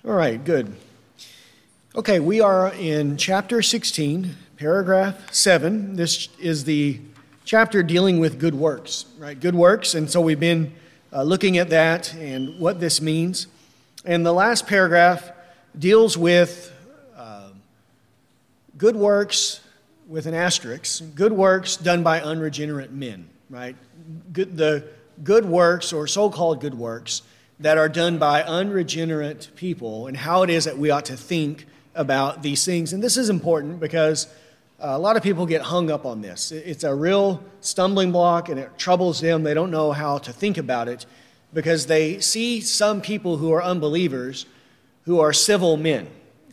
All right, good. Okay, we are in chapter 16, paragraph 7. This is the chapter dealing with good works, right? Good works, and so we've been looking at that and what this means. And the last paragraph deals with good works with an asterisk, good works done by unregenerate men, right? The good works or so-called good works that are done by unregenerate people and how it is that we ought to think about these things. And this is important because a lot of people get hung up on this. It's a real stumbling block and it troubles them. They don't know how to think about it because they see some people who are unbelievers who are civil men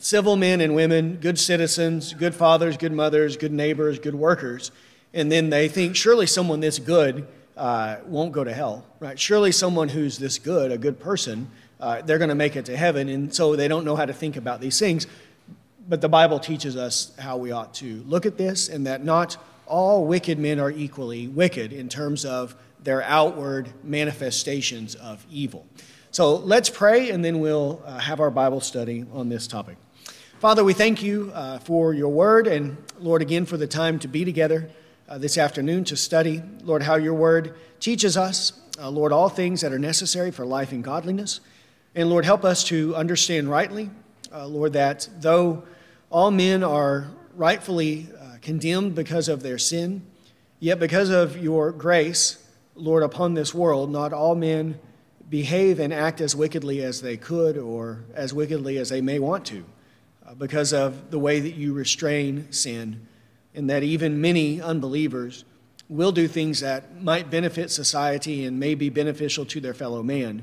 and women, good citizens, good fathers, good mothers, good neighbors, good workers. And then they think surely someone this good won't go to hell, right? Surely someone who's this good, a good person, they're going to make it to heaven. And so they don't know how to think about these things. But the Bible teaches us how we ought to look at this and that not all wicked men are equally wicked in terms of their outward manifestations of evil. So let's pray and then we'll have our Bible study on this topic. Father, we thank you for your word and, Lord, again, for the time to be together this afternoon to study, Lord, how your word teaches us, Lord, all things that are necessary for life and godliness. And, Lord, help us to understand rightly, Lord, that though all men are rightfully condemned because of their sin, yet because of your grace, Lord, upon this world, not all men behave and act as wickedly as they could or as wickedly as they may want to because of the way that you restrain sin, and that even many unbelievers will do things that might benefit society and may be beneficial to their fellow man,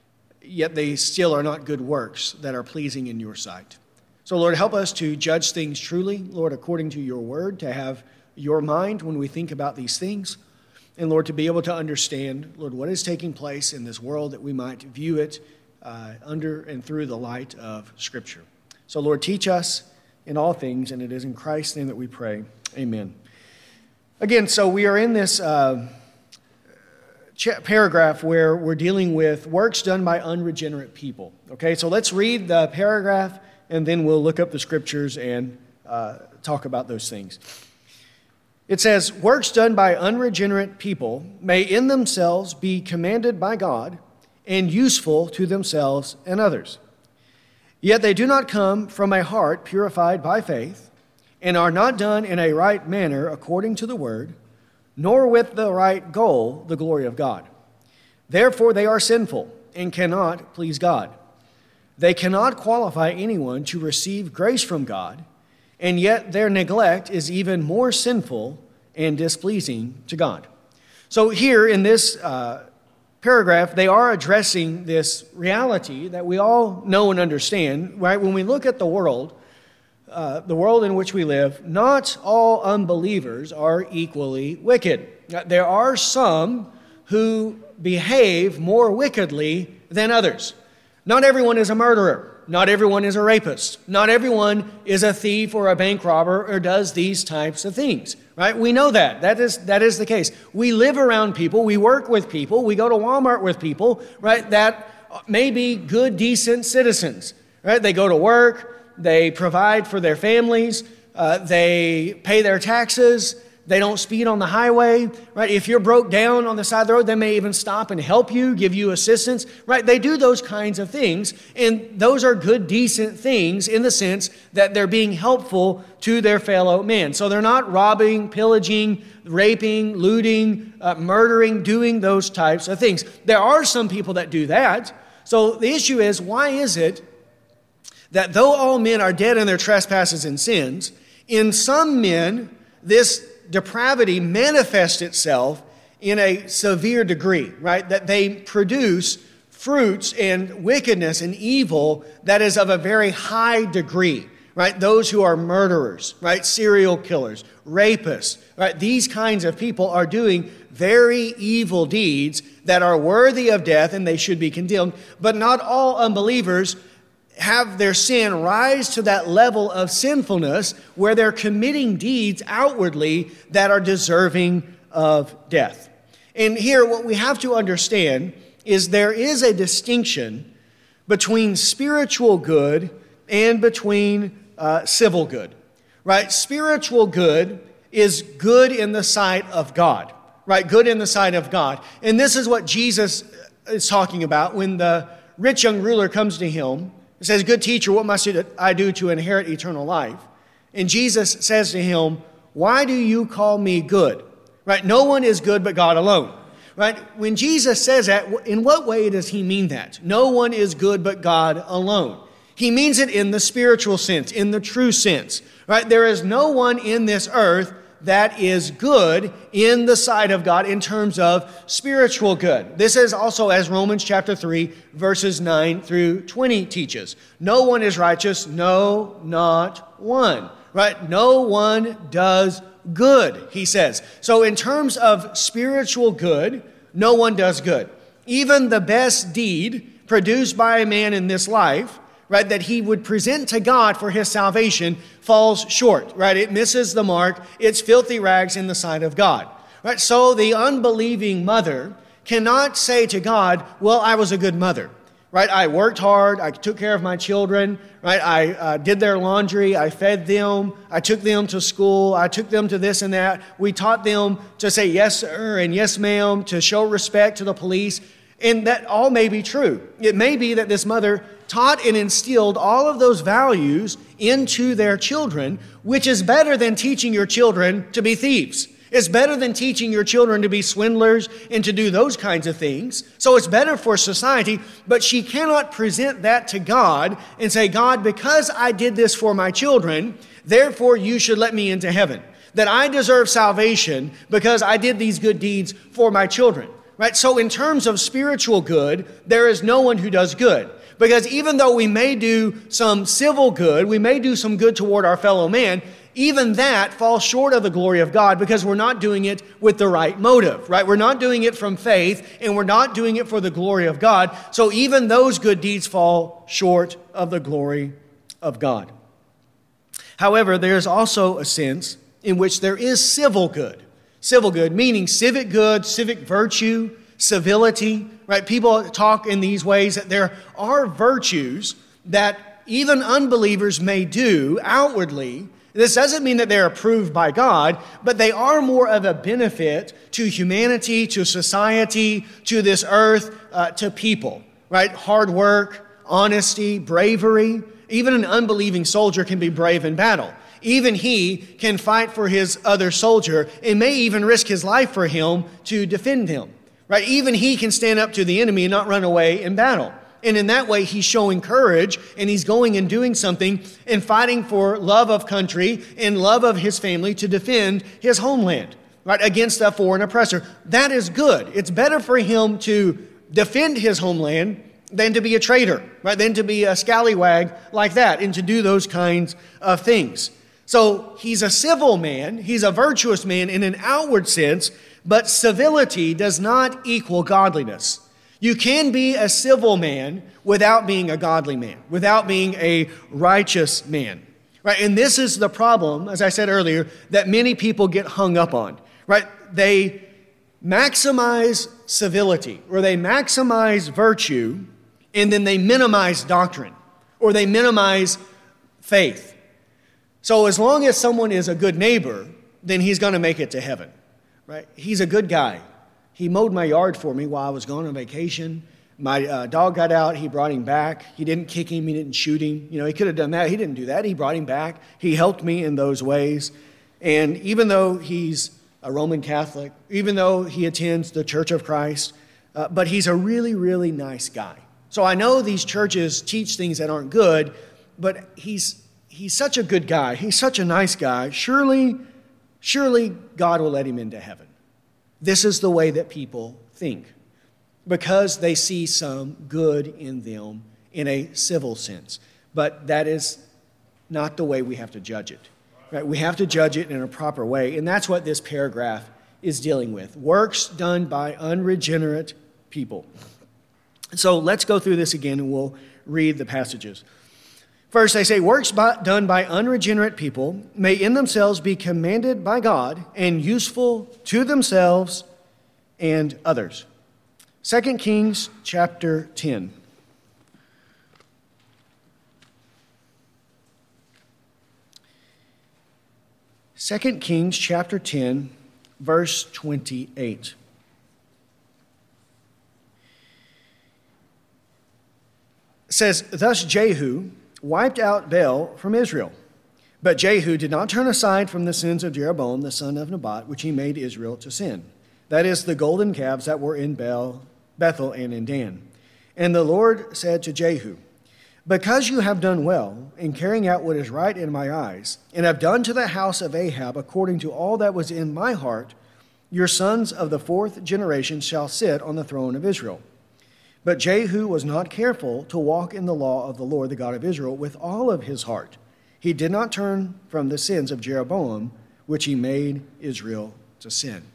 yet they still are not good works that are pleasing in your sight. So, Lord, help us to judge things truly, Lord, according to your word, to have your mind when we think about these things, and, Lord, to be able to understand, Lord, what is taking place in this world that we might view it under and through the light of Scripture. So, Lord, teach us in all things, and it is in Christ's name that we pray. Amen. Again, so we are in this paragraph where we're dealing with works done by unregenerate people. Okay, so let's read the paragraph, and then we'll look up the scriptures and talk about those things. It says, works done by unregenerate people may in themselves be commanded by God and useful to themselves and others. Yet they do not come from a heart purified by faith, and are not done in a right manner according to the word, nor with the right goal, the glory of God. Therefore they are sinful and cannot please God. They cannot qualify anyone to receive grace from God, and yet their neglect is even more sinful and displeasing to God. So here in this paragraph, they are addressing this reality that we all know and understand, right? When we look at the world in which we live, not all unbelievers are equally wicked. There are some who behave more wickedly than others. Not everyone is a murderer. Not everyone is a rapist. Not everyone is a thief or a bank robber or does these types of things, right? We know that. That is the case. We live around people. We work with people. We go to Walmart with people, right, that may be good, decent citizens, right? They go to work. They provide for their families. They pay their taxes. They don't speed on the highway, right? If you're broke down on the side of the road, they may even stop and help you, give you assistance, right? They do those kinds of things, and those are good, decent things in the sense that they're being helpful to their fellow man. So they're not robbing, pillaging, raping, looting, murdering, doing those types of things. There are some people that do that. So the issue is, why is it that though all men are dead in their trespasses and sins, in some men, this depravity manifests itself in a severe degree, right? That they produce fruits and wickedness and evil that is of a very high degree, right? Those who are murderers, right? Serial killers, rapists, right? These kinds of people are doing very evil deeds that are worthy of death and they should be condemned. But not all unbelievers have their sin rise to that level of sinfulness where they're committing deeds outwardly that are deserving of death. And here what we have to understand is there is a distinction between spiritual good and between civil good, right? Spiritual good is good in the sight of God, right? Good in the sight of God. And this is what Jesus is talking about when the rich young ruler comes to him and says, "Good teacher, what must I do to inherit eternal life?" And Jesus says to him, "Why do you call me good?" Right? No one is good but God alone. Right? When Jesus says that, in what way does he mean that? No one is good but God alone. He means it in the spiritual sense, in the true sense. Right? There is no one in this earth that is good in the sight of God in terms of spiritual good. This is also as Romans chapter 3, verses 9 through 20 teaches. No one is righteous, no, not one. Right? No one does good, he says. So in terms of spiritual good, no one does good. Even the best deed produced by a man in this life, right, that he would present to God for his salvation falls short, right? It misses the mark. It's filthy rags in the sight of God, right? So the unbelieving mother cannot say to God, "Well, I was a good mother." Right? I worked hard. I took care of my children. Right? I did their laundry. I fed them. I took them to school. I took them to this and that. We taught them to say yes, sir, and yes, ma'am, to show respect to the police. And that all may be true. It may be that this mother taught and instilled all of those values into their children, which is better than teaching your children to be thieves. It's better than teaching your children to be swindlers and to do those kinds of things. So it's better for society, but she cannot present that to God and say, "God, because I did this for my children, therefore you should let me into heaven. That I deserve salvation because I did these good deeds for my children." Right? So in terms of spiritual good, there is no one who does good. Because even though we may do some civil good, we may do some good toward our fellow man, even that falls short of the glory of God because we're not doing it with the right motive, right? We're not doing it from faith and we're not doing it for the glory of God. So even those good deeds fall short of the glory of God. However, there's also a sense in which there is civil good. Civil good, meaning civic good, civic virtue, civility, right? People talk in these ways that there are virtues that even unbelievers may do outwardly. This doesn't mean that they're approved by God, but they are more of a benefit to humanity, to society, to this earth, to people, right? Hard work, honesty, bravery. Even an unbelieving soldier can be brave in battle. Even he can fight for his other soldier and may even risk his life for him to defend him, right? Even he can stand up to the enemy and not run away in battle. And in that way, he's showing courage and he's going and doing something and fighting for love of country and love of his family to defend his homeland, right, against a foreign oppressor. That is good. It's better for him to defend his homeland than to be a traitor, right, than to be a scallywag like that and to do those kinds of things. So he's a civil man. He's a virtuous man in an outward sense, but civility does not equal godliness. You can be a civil man without being a godly man, without being a righteous man, right? And this is the problem, as I said earlier, that many people get hung up on, right? They maximize civility or they maximize virtue and then they minimize doctrine or they minimize faith. So as long as someone is a good neighbor, then he's going to make it to heaven, right? He's a good guy. He mowed my yard for me while I was gone on vacation. My dog got out. He brought him back. He didn't kick him. He didn't shoot him. You know, he could have done that. He didn't do that. He brought him back. He helped me in those ways. And even though he's a Roman Catholic, even though he attends the Church of Christ, but he's a really, really nice guy. So I know these churches teach things that aren't good, but he's such a good guy. He's such a nice guy. Surely God will let him into heaven. This is the way that people think because they see some good in them in a civil sense. But that is not the way we have to judge it. Right? We have to judge it in a proper way, and that's what this paragraph is dealing with. Works done by unregenerate people. So let's go through this again, and we'll read the passages. First, they say, works done by unregenerate people may in themselves be commanded by God and useful to themselves and others. 2 Kings chapter 10. 2 Kings chapter 10, verse 28. It says, "Thus Jehu wiped out Baal from Israel. But Jehu did not turn aside from the sins of Jeroboam, the son of Nebat, which he made Israel to sin. That is, the golden calves that were in Bethel and in Dan. And the Lord said to Jehu, because you have done well in carrying out what is right in my eyes, and have done to the house of Ahab according to all that was in my heart, your sons of the fourth generation shall sit on the throne of Israel. But Jehu was not careful to walk in the law of the Lord, the God of Israel, with all of his heart. He did not turn from the sins of Jeroboam, which he made Israel to sin."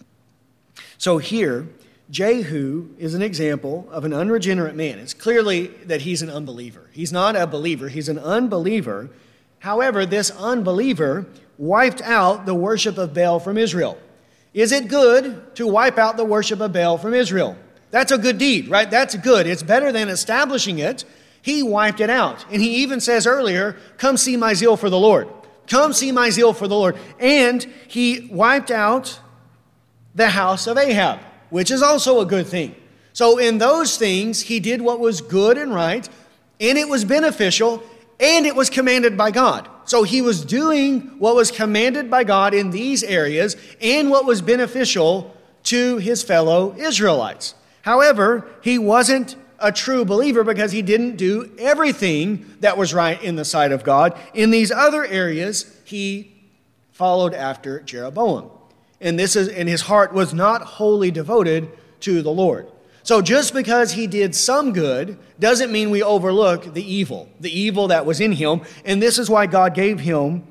So here, Jehu is an example of an unregenerate man. It's clearly that he's an unbeliever. He's not a believer, he's an unbeliever. However, this unbeliever wiped out the worship of Baal from Israel. Is it good to wipe out the worship of Baal from Israel? That's a good deed, right? That's good. It's better than establishing it. He wiped it out. And he even says earlier, come see my zeal for the Lord. Come see my zeal for the Lord. And he wiped out the house of Ahab, which is also a good thing. So in those things, he did what was good and right, and it was beneficial, and it was commanded by God. So he was doing what was commanded by God in these areas, and what was beneficial to his fellow Israelites. However, he wasn't a true believer because he didn't do everything that was right in the sight of God. In these other areas, he followed after Jeroboam. And his heart was not wholly devoted to the Lord. So just because he did some good doesn't mean we overlook the evil that was in him. And this is why God gave him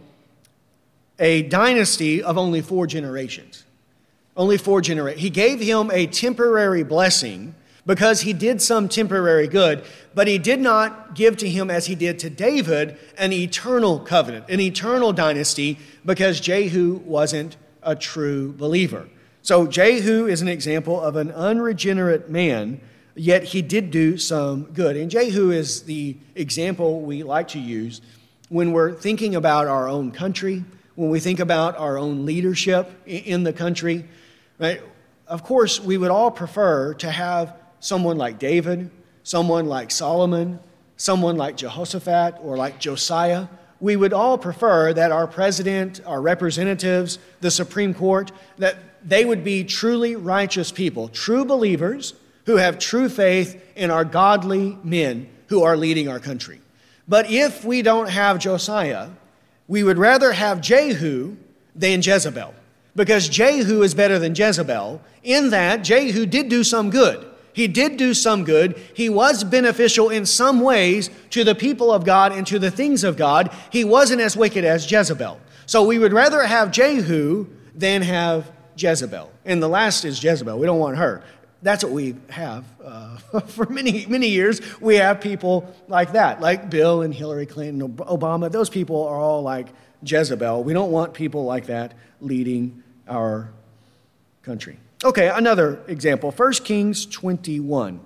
a dynasty of only 4 generations. Only 4 generations. He gave him a temporary blessing because he did some temporary good, but he did not give to him, as he did to David, an eternal covenant, an eternal dynasty, because Jehu wasn't a true believer. So Jehu is an example of an unregenerate man, yet he did do some good. And Jehu is the example we like to use when we're thinking about our own country, when we think about our own leadership in the country, right? Of course, we would all prefer to have someone like David, someone like Solomon, someone like Jehoshaphat or like Josiah. We would all prefer that our president, our representatives, the Supreme Court, that they would be truly righteous people, true believers who have true faith and are godly men who are leading our country. But if we don't have Josiah, we would rather have Jehu than Jezebel, because Jehu is better than Jezebel in that Jehu did do some good. He did do some good. He was beneficial in some ways to the people of God and to the things of God. He wasn't as wicked as Jezebel. So we would rather have Jehu than have Jezebel. And the last is Jezebel. We don't want her. That's what we have. For many, many years, we have people like that, like Bill and Hillary Clinton, Obama. Those people are all like Jezebel. We don't want people like that leading our country. Okay, another example, 1 Kings 21.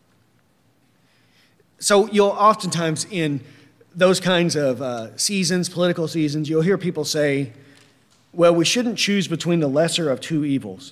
So you'll oftentimes in those kinds of seasons, political seasons, you'll hear people say, well, we shouldn't choose between the lesser of 2 evils.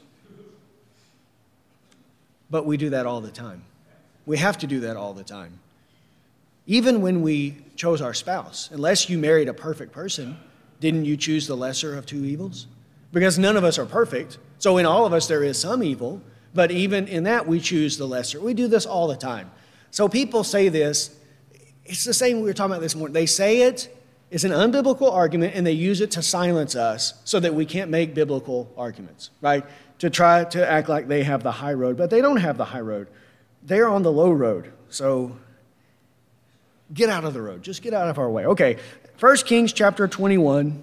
But we do that all the time. We have to do that all the time. Even when we chose our spouse, unless you married a perfect person, didn't you choose the lesser of 2 evils? Because none of us are perfect. So in all of us there is some evil, but even in that we choose the lesser. We do this all the time. So people say this, it's the same we were talking about this morning. They say it, it's an unbiblical argument, and they use it to silence us so that we can't make biblical arguments, right? To try to act like they have the high road, but they don't have the high road. They're on the low road. So get out of the road. Just get out of our way. Okay, 1 Kings chapter 21.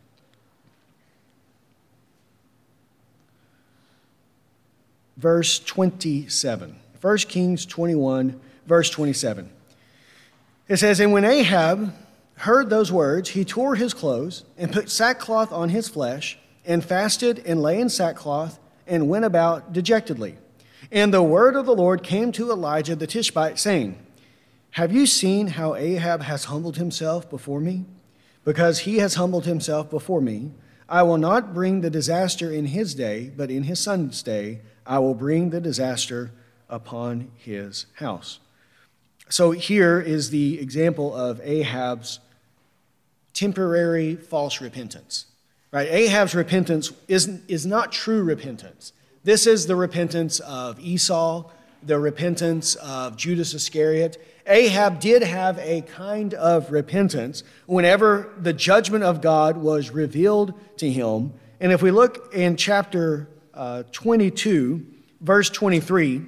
Verse 27. 1 Kings 21, verse 27. It says, and when Ahab heard those words, he tore his clothes and put sackcloth on his flesh and fasted and lay in sackcloth and went about dejectedly. And the word of the Lord came to Elijah the Tishbite, saying, have you seen how Ahab has humbled himself before me? Because he has humbled himself before me, I will not bring the disaster in his day, but in his son's day, I will bring the disaster upon his house. So here is the example of Ahab's temporary false repentance. Right? Ahab's repentance is not true repentance. This is the repentance of Esau, the repentance of Judas Iscariot. Ahab did have a kind of repentance whenever the judgment of God was revealed to him. And if we look in chapter 22, verse 23,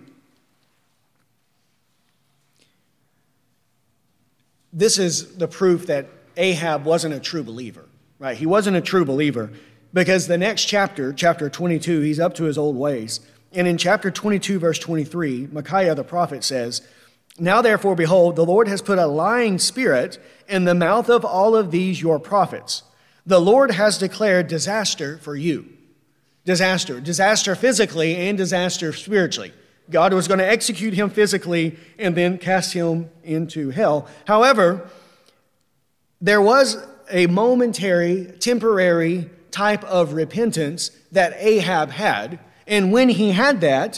this is the proof that Ahab wasn't a true believer. Right? He wasn't a true believer because the next chapter, chapter 22, he's up to his old ways. And in chapter 22, verse 23, Micaiah the prophet says, Now therefore, behold, the Lord has put a lying spirit in the mouth of all of these your prophets. The Lord has declared disaster for you. Disaster physically and disaster spiritually. God was going to execute him physically and then cast him into hell. However, there was a momentary, temporary type of repentance that Ahab had. And when he had that,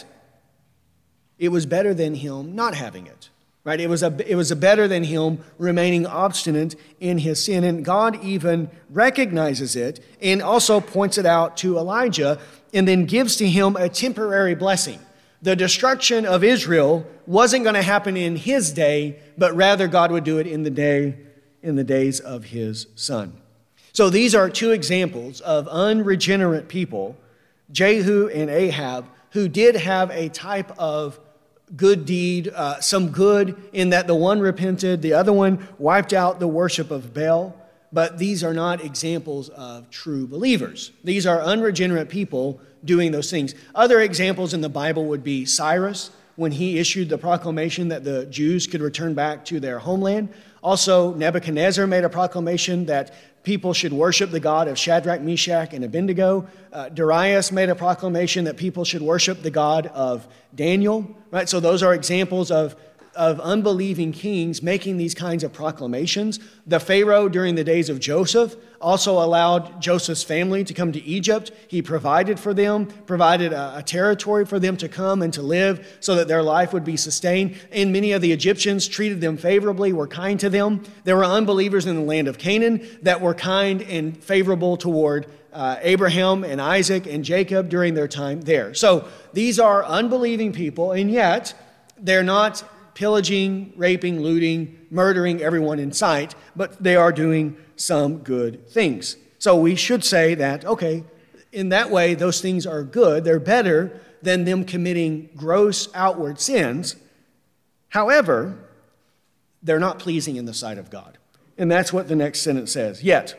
it was better than him not having it. Right? It was a better than him remaining obstinate in his sin. And God even recognizes it and also points it out to Elijah and then gives to him a temporary blessing. The destruction of Israel wasn't going to happen in his day, but rather God would do it in the days of his son. So these are two examples of unregenerate people, Jehu and Ahab, who did have a type of good deed, some good in that the one repented, the other one wiped out the worship of Baal. But these are not examples of true believers. These are unregenerate people doing those things. Other examples in the Bible would be Cyrus, when he issued the proclamation that the Jews could return back to their homeland. Also, Nebuchadnezzar made a proclamation that people should worship the God of Shadrach, Meshach, and Abednego. Darius made a proclamation that people should worship the God of Daniel. Right? So those are examples of unbelieving kings making these kinds of proclamations. The Pharaoh during the days of Joseph also allowed Joseph's family to come to Egypt. He provided for them, provided a territory for them to come and to live so that their life would be sustained. And many of the Egyptians treated them favorably, were kind to them. There were unbelievers in the land of Canaan that were kind and favorable toward Abraham and Isaac and Jacob during their time there. So these are unbelieving people, and yet they're not pillaging, raping, looting, murdering everyone in sight, but they are doing some good things. So we should say that, okay, in that way, those things are good. They're better than them committing gross outward sins. However, they're not pleasing in the sight of God. And that's what the next sentence says. Yet,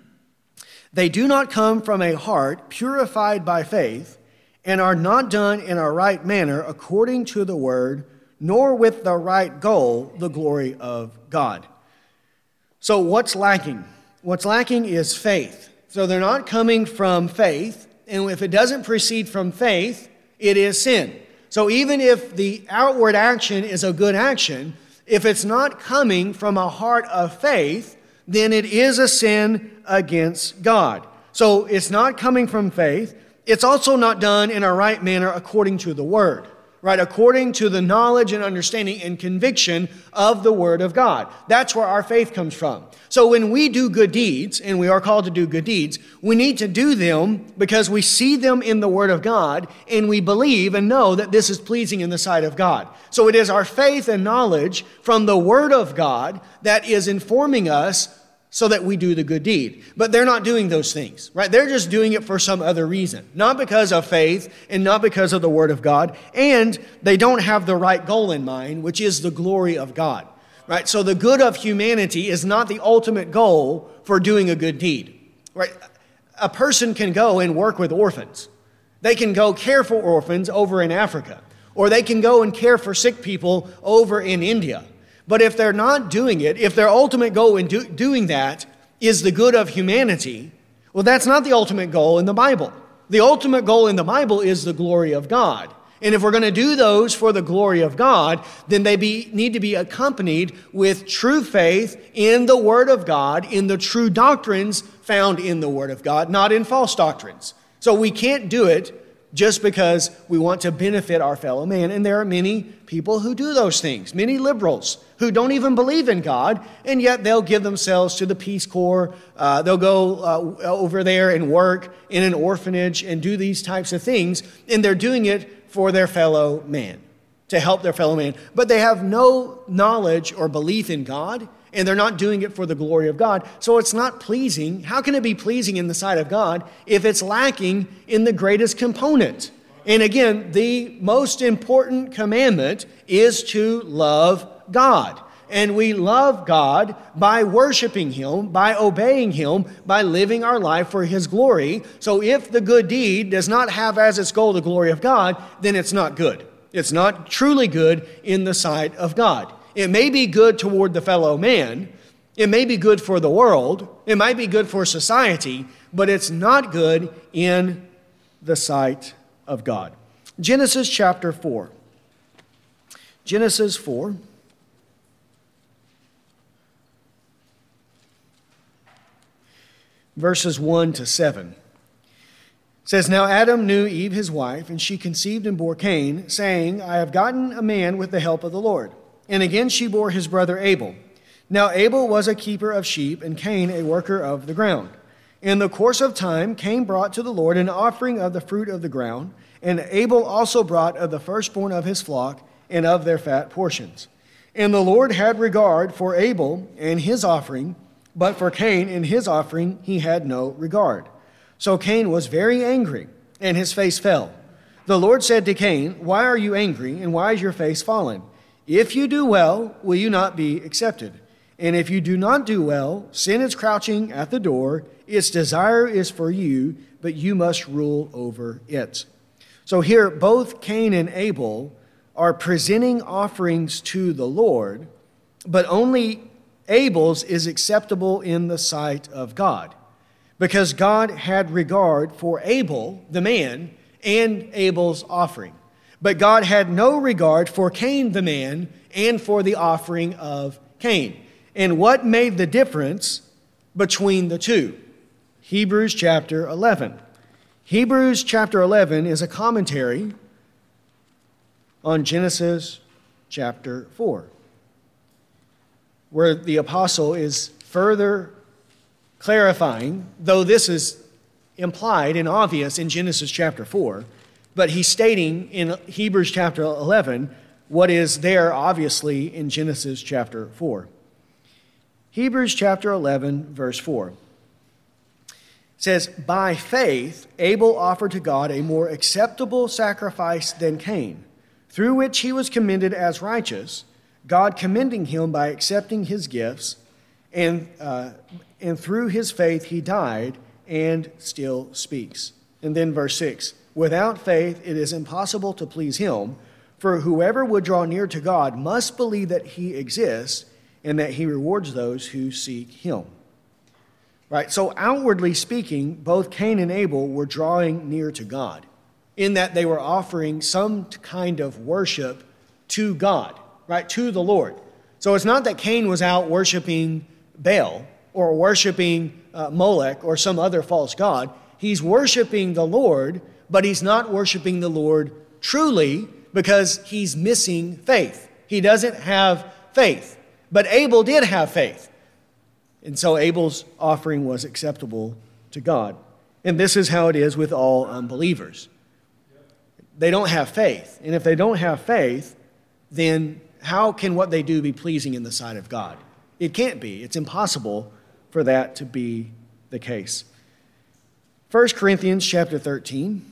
they do not come from a heart purified by faith and are not done in a right manner according to the word, nor with the right goal, the glory of God. So what's lacking? What's lacking is faith. So they're not coming from faith, and if it doesn't proceed from faith, it is sin. So even if the outward action is a good action, if it's not coming from a heart of faith, then it is a sin against God. So it's not coming from faith. It's also not done in a right manner according to the word. Right, according to the knowledge and understanding and conviction of the Word of God. That's where our faith comes from. So when we do good deeds, and we are called to do good deeds, we need to do them because we see them in the Word of God, and we believe and know that this is pleasing in the sight of God. So it is our faith and knowledge from the Word of God that is informing us so that we do the good deed. But they're not doing those things, right? They're just doing it for some other reason, not because of faith and not because of the Word of God. And they don't have the right goal in mind, which is the glory of God, right? So the good of humanity is not the ultimate goal for doing a good deed, right? A person can go and work with orphans. They can go care for orphans over in Africa, or they can go and care for sick people over in India. But if they're not doing it, if their ultimate goal in doing that is the good of humanity, well, that's not the ultimate goal in the Bible. The ultimate goal in the Bible is the glory of God. And if we're going to do those for the glory of God, then they need to be accompanied with true faith in the Word of God, in the true doctrines found in the Word of God, not in false doctrines. So we can't do it just because we want to benefit our fellow man. And there are many people who do those things, many liberals who don't even believe in God, and yet they'll give themselves to the Peace Corps. They'll go over there and work in an orphanage and do these types of things, and they're doing it for their fellow man, to help their fellow man. But they have no knowledge or belief in God, and they're not doing it for the glory of God. So it's not pleasing. How can it be pleasing in the sight of God if it's lacking in the greatest component? And again, the most important commandment is to love God. And we love God by worshiping Him, by obeying Him, by living our life for His glory. So if the good deed does not have as its goal the glory of God, then it's not good. It's not truly good in the sight of God. It may be good toward the fellow man. It may be good for the world. It might be good for society, but it's not good in the sight of God. Genesis chapter 4. Genesis 4. Verses 1 to 7. It says, Now Adam knew Eve his wife, and she conceived and bore Cain, saying, I have gotten a man with the help of the Lord. And again she bore his brother Abel. Now Abel was a keeper of sheep, and Cain a worker of the ground. In the course of time, Cain brought to the Lord an offering of the fruit of the ground, and Abel also brought of the firstborn of his flock and of their fat portions. And the Lord had regard for Abel and his offering, but for Cain and his offering he had no regard. So Cain was very angry, and his face fell. The Lord said to Cain, Why are you angry, and why is your face fallen? If you do well, will you not be accepted? And if you do not do well, sin is crouching at the door. Its desire is for you, but you must rule over it. So here, both Cain and Abel are presenting offerings to the Lord, but only Abel's is acceptable in the sight of God, because God had regard for Abel, the man, and Abel's offering. But God had no regard for Cain, the man, and for the offering of Cain. And what made the difference between the two? Hebrews chapter 11. Hebrews chapter 11 is a commentary on Genesis chapter 4, where the apostle is further clarifying, though this is implied and obvious in Genesis chapter 4, but he's stating in Hebrews chapter 11 what is there obviously in Genesis chapter 4. Hebrews chapter 11, verse 4 says, By faith Abel offered to God a more acceptable sacrifice than Cain, through which he was commended as righteous, God commending him by accepting his gifts, and through his faith he died and still speaks. And then verse 6, Without faith it is impossible to please him, for whoever would draw near to God must believe that he exists and that he rewards those who seek him. Right? So outwardly speaking, both Cain and Abel were drawing near to God, in that they were offering some kind of worship to God, right, to the Lord. So it's not that Cain was out worshiping Baal or worshiping Molech or some other false god. He's worshiping the Lord, but he's not worshiping the Lord truly because he's missing faith. He doesn't have faith. But Abel did have faith. And so Abel's offering was acceptable to God. And this is how it is with all unbelievers. They don't have faith. And if they don't have faith, then how can what they do be pleasing in the sight of God? It can't be. It's impossible for that to be the case. 1 Corinthians chapter 13.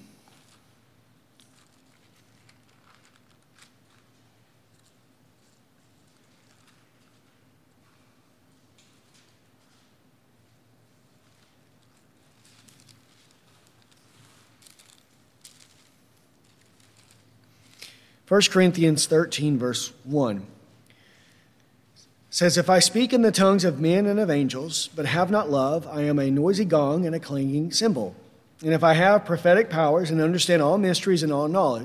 1 Corinthians 13, verse 1 says, If I speak in the tongues of men and of angels, but have not love, I am a noisy gong and a clanging cymbal. And if I have prophetic powers and understand all mysteries and all knowledge,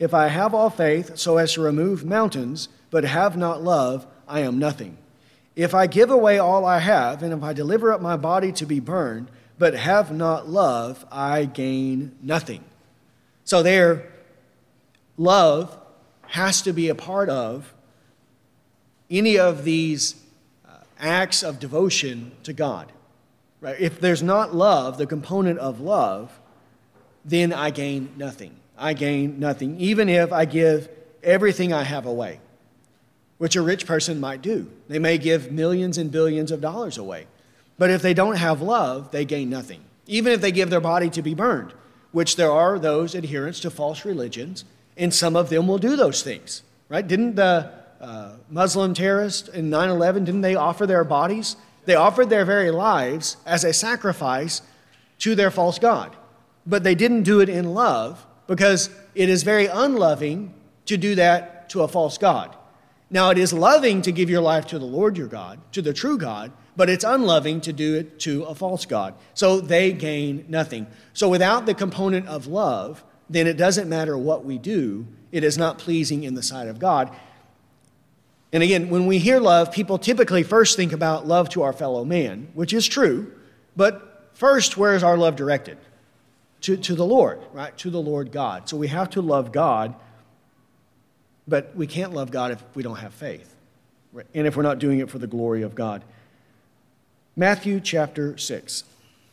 If I have all faith so as to remove mountains, but have not love, I am nothing. If I give away all I have, and if I deliver up my body to be burned, but have not love, I gain nothing. So there, love has to be a part of any of these acts of devotion to God. Right? If there's not love, the component of love, then I gain nothing. I gain nothing, even if I give everything I have away, which a rich person might do. They may give millions and billions of dollars away. But if they don't have love, they gain nothing. Even if they give their body to be burned, which there are those adherents to false religions, and some of them will do those things. Right? Didn't the Muslim terrorists in 9/11, didn't they offer their bodies? They offered their very lives as a sacrifice to their false god. But they didn't do it in love, because it is very unloving to do that to a false god. Now, it is loving to give your life to the Lord your God, to the true God, but it's unloving to do it to a false god. So they gain nothing. So without the component of love, then it doesn't matter what we do. It is not pleasing in the sight of God. And again, when we hear love, people typically first think about love to our fellow man, which is true. But first, where is our love directed? To the Lord, right? To the Lord God. So we have to love God, but we can't love God if we don't have faith, right? And if we're not doing it for the glory of God. Matthew chapter 6.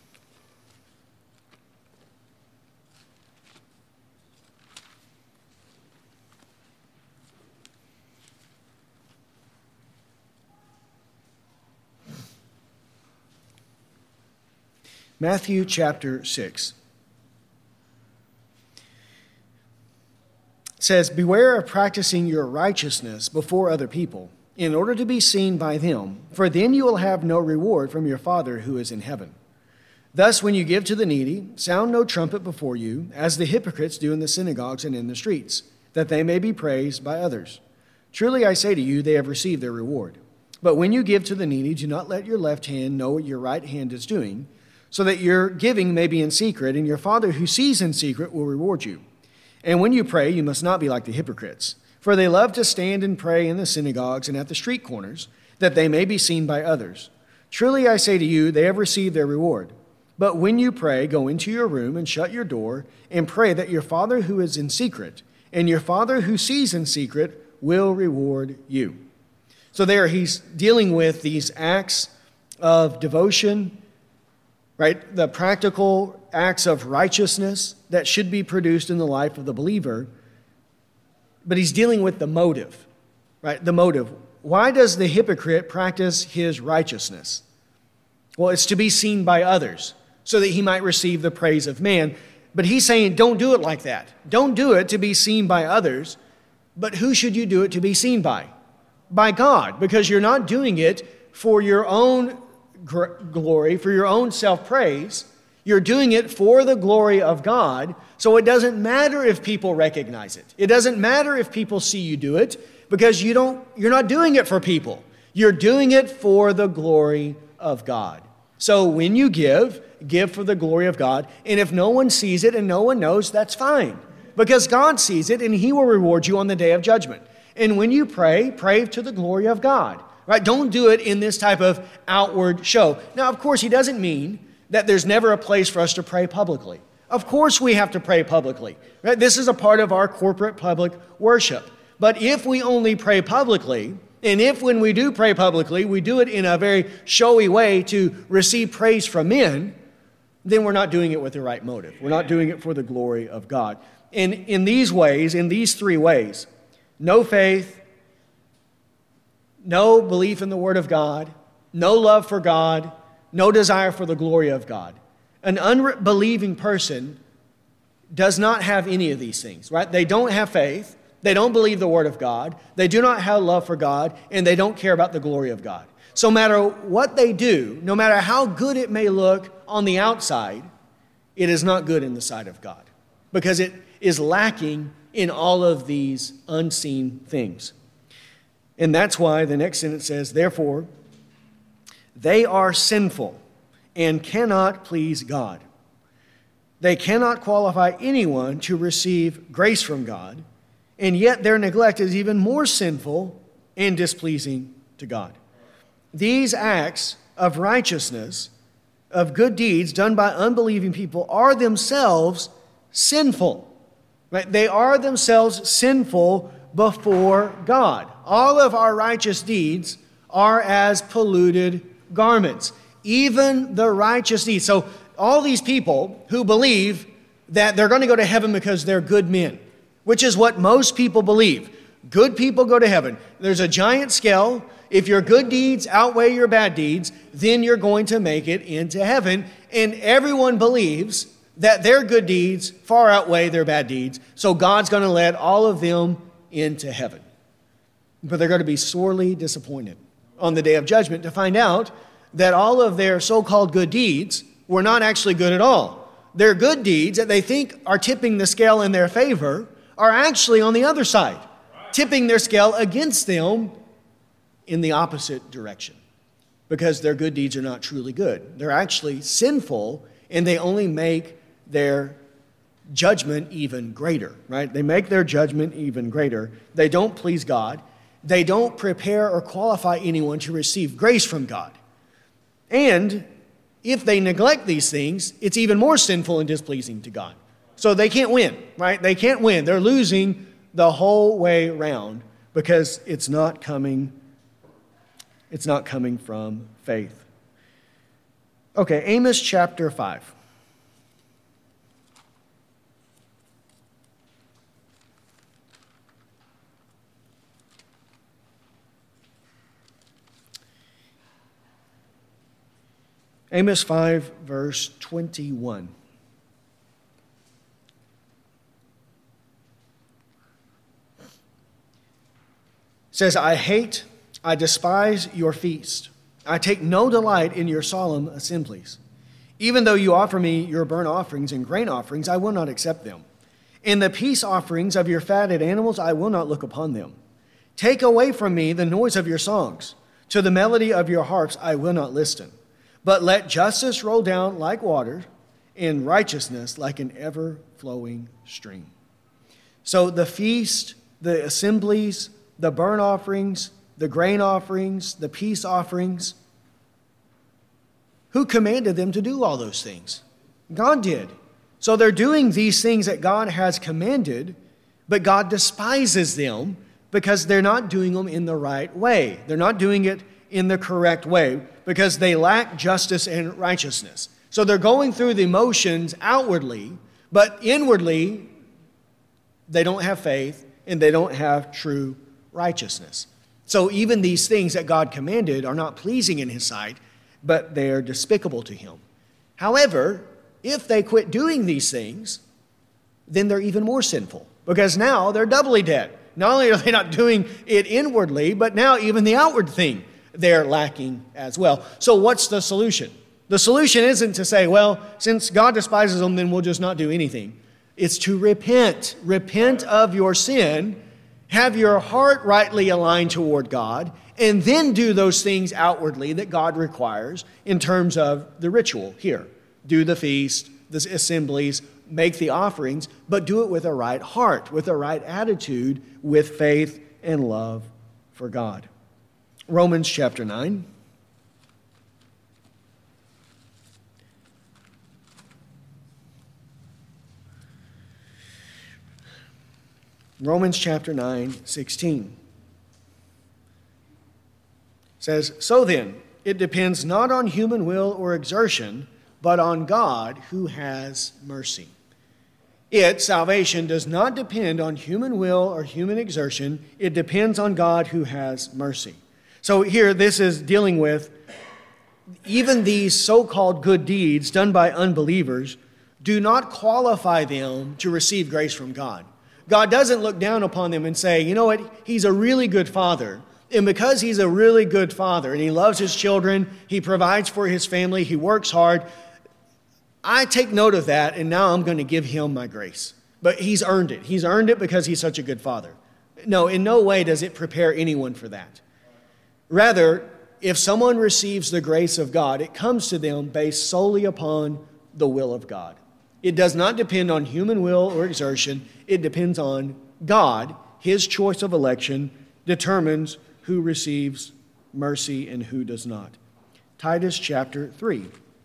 Matthew chapter 6. It says, "Beware of practicing your righteousness before other people, in order to be seen by them, for then you will have no reward from your Father who is in heaven. Thus, when you give to the needy, sound no trumpet before you, as the hypocrites do in the synagogues and in the streets, that they may be praised by others. Truly I say to you, they have received their reward. But when you give to the needy, do not let your left hand know what your right hand is doing, so that your giving may be in secret, and your Father who sees in secret will reward you. And when you pray, you must not be like the hypocrites, for they love to stand and pray in the synagogues and at the street corners, that they may be seen by others. Truly I say to you, they have received their reward. But when you pray, go into your room and shut your door, and pray that your Father who is in secret, and your Father who sees in secret, will reward you." So there he's dealing with these acts of devotion, right? The practical acts of righteousness that should be produced in the life of the believer. But he's dealing with the motive, right? The motive. Why does the hypocrite practice his righteousness? Well, it's to be seen by others, so that he might receive the praise of man. But he's saying, don't do it like that. Don't do it to be seen by others. But who should you do it to be seen by? By God, because you're not doing it for your own glory, for your own self-praise. You're doing it for the glory of God, so it doesn't matter if people recognize it. It doesn't matter if people see you do it, because you're not doing it for people. You're doing it for the glory of God. So when you give for the glory of God, and if no one sees it and no one knows, that's fine, because God sees it and He will reward you on the day of judgment. And when you pray to the glory of God. Right? Don't do it in this type of outward show. Now, of course, he doesn't mean that there's never a place for us to pray publicly. Of course we have to pray publicly. Right? This is a part of our corporate public worship. But if we only pray publicly, and if when we do pray publicly, we do it in a very showy way to receive praise from men, then we're not doing it with the right motive. We're not doing it for the glory of God. And in these ways, in these three ways, no faith, no belief in the Word of God, no love for God, no desire for the glory of God. An unbelieving person does not have any of these things, right? They don't have faith, they don't believe the Word of God, they do not have love for God, and they don't care about the glory of God. So no matter what they do, no matter how good it may look on the outside, it is not good in the sight of God, because it is lacking in all of these unseen things. And that's why the next sentence says, "Therefore, they are sinful and cannot please God. They cannot qualify anyone to receive grace from God and yet their neglect is even more sinful and displeasing to God. These acts of righteousness, of good deeds done by unbelieving people, are themselves sinful. Right? They are themselves sinful before God. All of our righteous deeds are as polluted garments. Even the righteous deeds. So all these people who believe that they're going to go to heaven because they're good men, which is what most people believe. Good people go to heaven. There's a giant scale. If your good deeds outweigh your bad deeds, then you're going to make it into heaven. And everyone believes that their good deeds far outweigh their bad deeds. So God's going to let all of them into heaven. But they're going to be sorely disappointed on the day of judgment to find out that all of their so-called good deeds were not actually good at all. Their good deeds that they think are tipping the scale in their favor are actually on the other side, tipping their scale against them in the opposite direction, because their good deeds are not truly good. They're actually sinful, and they only make their judgment even greater, right? They make their judgment even greater. They don't please God. They don't prepare or qualify anyone to receive grace from God. And if they neglect these things, it's even more sinful and displeasing to God. So they can't win, right? They can't win. They're losing the whole way around because it's not coming from faith. Okay, Amos chapter 5. Amos 5, verse 21. Says, I despise your feast. I take no delight in your solemn assemblies. Even though you offer me your burnt offerings and grain offerings, I will not accept them. And the peace offerings of your fatted animals, I will not look upon them. Take away from me the noise of your songs. To the melody of your harps, I will not listen. But let justice roll down like water, and righteousness like an ever-flowing stream. So the feast, the assemblies, the burnt offerings, the grain offerings, the peace offerings, who commanded them to do all those things? God did. So they're doing these things that God has commanded, but God despises them because they're not doing them in the right way. They're not doing it in the correct way because they lack justice and righteousness. So they're going through the motions outwardly, but inwardly, they don't have faith and they don't have true righteousness. So even these things that God commanded are not pleasing in His sight, but they're despicable to Him. However, if they quit doing these things, then they're even more sinful because now they're doubly dead. Not only are they not doing it inwardly, but now even the outward thing they're lacking as well. So what's the solution? The solution isn't to say, well, since God despises them, then we'll just not do anything. It's to repent. Repent of your sin, have your heart rightly aligned toward God, and then do those things outwardly that God requires in terms of the ritual here. Do the feast, the assemblies, make the offerings, but do it with a right heart, with a right attitude, with faith and love for God. Romans chapter 9. Romans chapter 9, 16. Says, so then, it depends not on human will or exertion, but on God who has mercy. Salvation, does not depend on human will or human exertion. It depends on God who has mercy. So here, this is dealing with even these so-called good deeds done by unbelievers do not qualify them to receive grace from God. God doesn't look down upon them and say, you know what, He's a really good father. And because He's a really good father and He loves His children, He provides for His family, He works hard, I take note of that and now I'm going to give Him my grace. But He's earned it. He's earned it because He's such a good father. No, in no way does it prepare anyone for that. Rather, if someone receives the grace of God, it comes to them based solely upon the will of God. It does not depend on human will or exertion. It depends on God his choice of election determines who receives mercy and who does not. Titus chapter 3.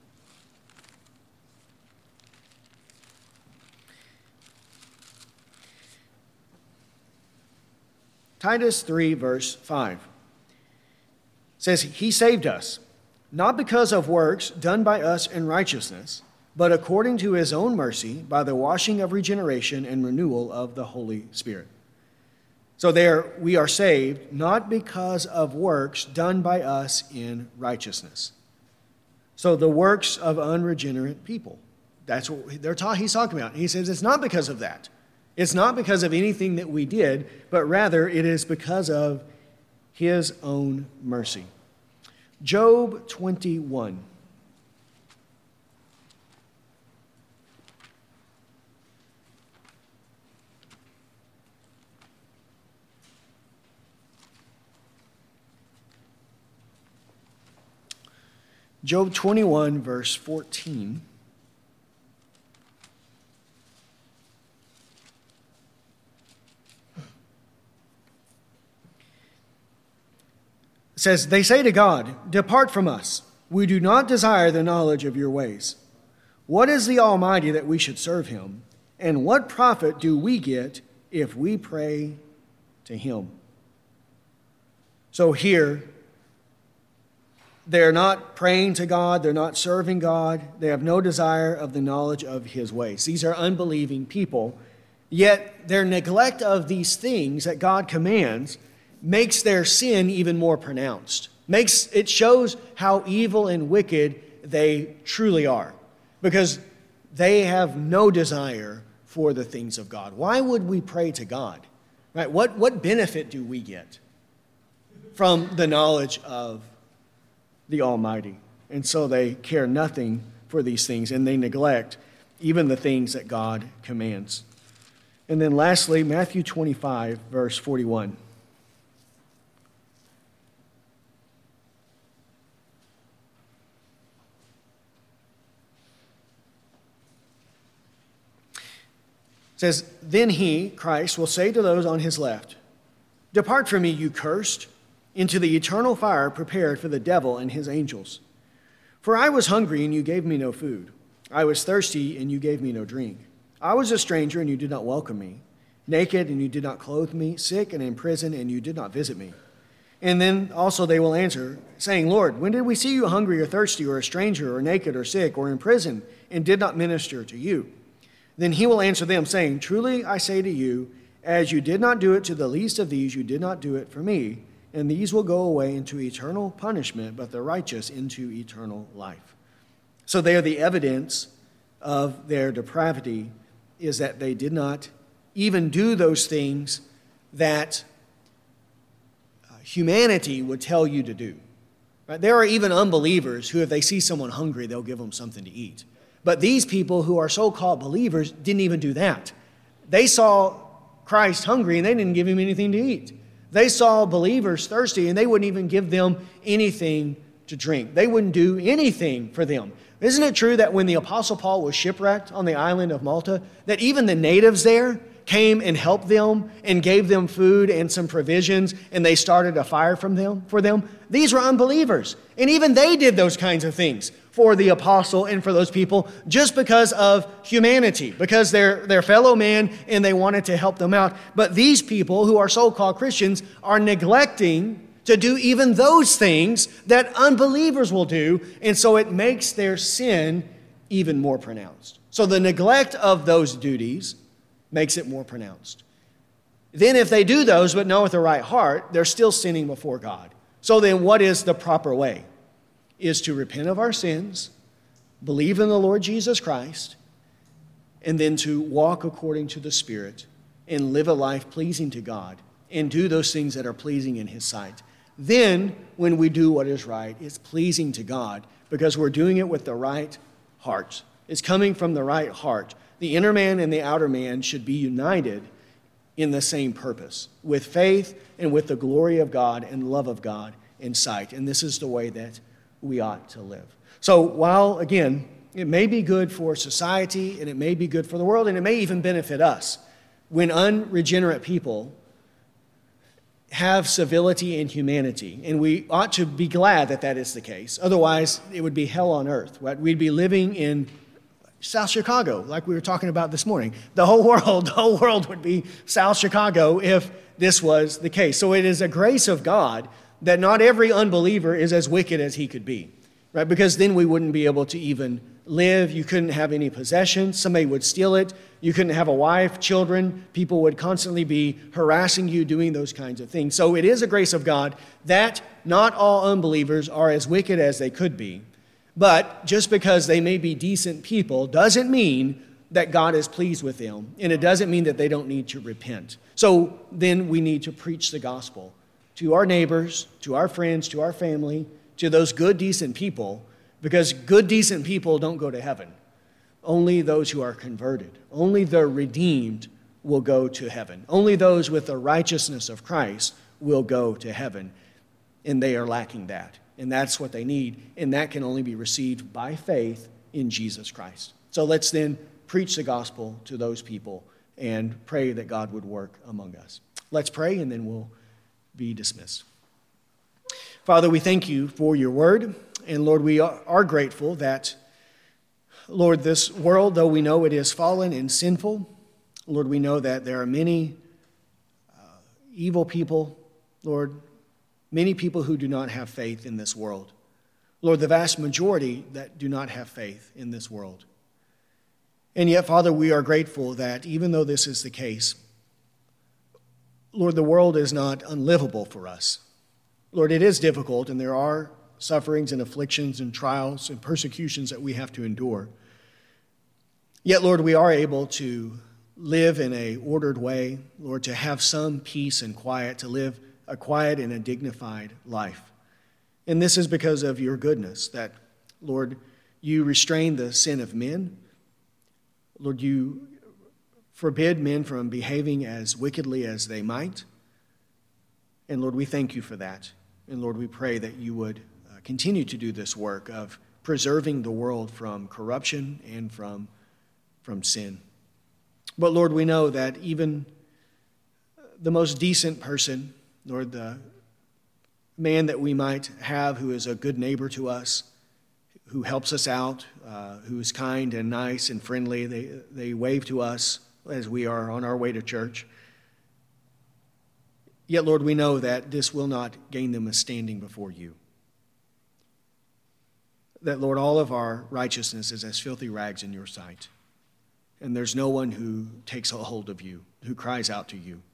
Titus 3, verse 5 says, He saved us, not because of works done by us in righteousness, but according to his own mercy, by the washing of regeneration and renewal of the Holy Spirit. So there we are saved, not because of works done by us in righteousness. So the works of unregenerate people, that's what he's talking about. He says it's not because of that. It's not because of anything that we did, but rather it is because of his own mercy. Job 21. Job 21, verse 14. It says, They say to God, Depart from us. We do not desire the knowledge of your ways. What is the Almighty that we should serve him? And what profit do we get if we pray to him? So here, they're not praying to God. They're not serving God. They have no desire of the knowledge of his ways. These are unbelieving people. Yet their neglect of these things that God commands makes their sin even more pronounced. It shows how evil and wicked they truly are, because they have no desire for the things of God. Why would we pray to God? Right? What benefit do we get from the knowledge of the Almighty? And so they care nothing for these things, and they neglect even the things that God commands. And then lastly, Matthew 25, verse 41. It says, Then he, Christ, will say to those on his left, Depart from me, you cursed, into the eternal fire prepared for the devil and his angels. For I was hungry, and you gave me no food. I was thirsty, and you gave me no drink. I was a stranger, and you did not welcome me. Naked, and you did not clothe me. Sick and in prison, and you did not visit me. And then also they will answer, saying, Lord, when did we see you hungry or thirsty or a stranger or naked or sick or in prison, and did not minister to you? Then he will answer them, saying, Truly I say to you, as you did not do it to the least of these, you did not do it for me. And these will go away into eternal punishment, but the righteous into eternal life. So they are the evidence of their depravity, is that they did not even do those things that humanity would tell you to do. Right? There are even unbelievers who, if they see someone hungry, they'll give them something to eat. But these people who are so-called believers didn't even do that. They saw Christ hungry, and they didn't give him anything to eat. They saw believers thirsty, and they wouldn't even give them anything to drink. They wouldn't do anything for them. Isn't it true that when the Apostle Paul was shipwrecked on the island of Malta, that even the natives there came and helped them and gave them food and some provisions, and they started a fire for them? These were unbelievers. And even they did those kinds of things for the apostle and for those people just because of humanity, because they're their fellow man and they wanted to help them out. But these people who are so-called Christians are neglecting to do even those things that unbelievers will do, and so it makes their sin even more pronounced. So the neglect of those duties makes it more pronounced. Then if they do those but not with the right heart, they're still sinning before God. So then what is the proper way? Is to repent of our sins, believe in the Lord Jesus Christ, and then to walk according to the Spirit and live a life pleasing to God and do those things that are pleasing in his sight. Then, when we do what is right, it's pleasing to God because we're doing it with the right heart. It's coming from the right heart. The inner man and the outer man should be united in the same purpose, with faith and with the glory of God and love of God in sight. And this is the way that we ought to live. So while, again, it may be good for society and it may be good for the world and it may even benefit us when unregenerate people have civility and humanity. And we ought to be glad that that is the case. Otherwise, it would be hell on earth. Right? We'd be living in South Chicago, like we were talking about this morning. The whole world would be South Chicago if this was the case. So it is a grace of God that not every unbeliever is as wicked as he could be, right? Because then we wouldn't be able to even live. You couldn't have any possessions. Somebody would steal it. You couldn't have a wife, children. People would constantly be harassing you, doing those kinds of things. So it is a grace of God that not all unbelievers are as wicked as they could be. But just because they may be decent people doesn't mean that God is pleased with them. And it doesn't mean that they don't need to repent. So then we need to preach the gospel to our neighbors, to our friends, to our family, to those good, decent people, because good, decent people don't go to heaven. Only those who are converted, only the redeemed will go to heaven. Only those with the righteousness of Christ will go to heaven, and they are lacking that. And that's what they need, and that can only be received by faith in Jesus Christ. So let's then preach the gospel to those people and pray that God would work among us. Let's pray, and then we'll be dismissed. Father, we thank you for your word, and Lord, we are grateful that, Lord, this world, though we know it is fallen and sinful, Lord, we know that there are many evil people, Lord, many people who do not have faith in this world. Lord, the vast majority that do not have faith in this world. And yet, Father, we are grateful that even though this is the case, Lord, the world is not unlivable for us. Lord, it is difficult, and there are sufferings and afflictions and trials and persecutions that we have to endure. Yet, Lord, we are able to live in an ordered way, Lord, to have some peace and quiet, to live a quiet and a dignified life. And this is because of your goodness, that, Lord, you restrain the sin of men. Lord, you forbid men from behaving as wickedly as they might. And Lord, we thank you for that. And Lord, we pray that you would continue to do this work of preserving the world from corruption and from sin. But Lord, we know that even the most decent person, Lord, the man that we might have who is a good neighbor to us, who helps us out, who is kind and nice and friendly, they wave to us as we are on our way to church. Yet, Lord, we know that this will not gain them a standing before you. That, Lord, all of our righteousness is as filthy rags in your sight. And there's no one who takes a hold of you, who cries out to you.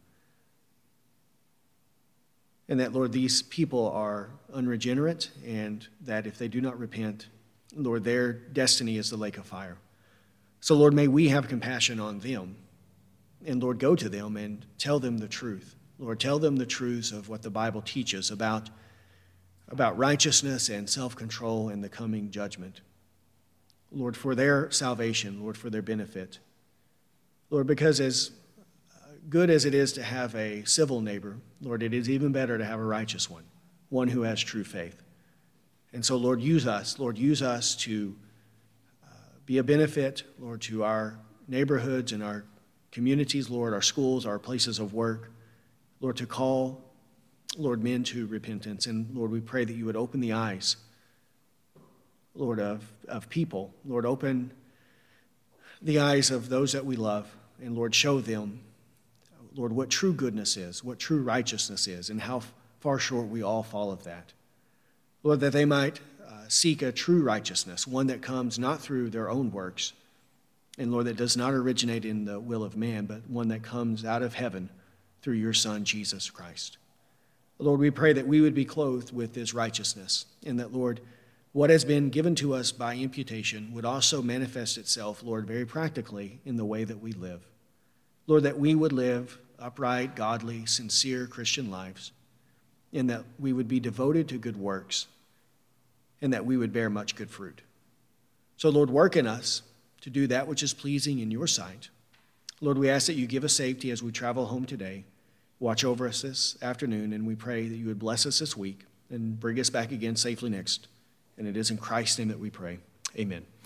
And that, Lord, these people are unregenerate, and that if they do not repent, Lord, their destiny is the lake of fire. So, Lord, may we have compassion on them. And, Lord, go to them and tell them the truth. Lord, tell them the truths of what the Bible teaches about righteousness and self-control and the coming judgment. Lord, for their salvation, Lord, for their benefit. Lord, because as good as it is to have a civil neighbor, Lord, it is even better to have a righteous one who has true faith. And so, Lord, use us to be a benefit, Lord, to our neighborhoods and our communities, Lord, our schools, our places of work, Lord, to call, Lord, men to repentance. And, Lord, we pray that you would open the eyes, Lord, of people. Lord, open the eyes of those that we love, and, Lord, show them, Lord, what true goodness is, what true righteousness is, and how far short we all fall of that. Lord, that they might seek a true righteousness, one that comes not through their own works, and Lord, that does not originate in the will of man, but one that comes out of heaven through your Son, Jesus Christ. Lord, we pray that we would be clothed with this righteousness, and that, Lord, what has been given to us by imputation would also manifest itself, Lord, very practically in the way that we live. Lord, that we would live upright, godly, sincere Christian lives, and that we would be devoted to good works, and that we would bear much good fruit. So, Lord, work in us to do that which is pleasing in your sight. Lord, we ask that you give us safety as we travel home today. Watch over us this afternoon, and we pray that you would bless us this week and bring us back again safely next. And it is in Christ's name that we pray. Amen.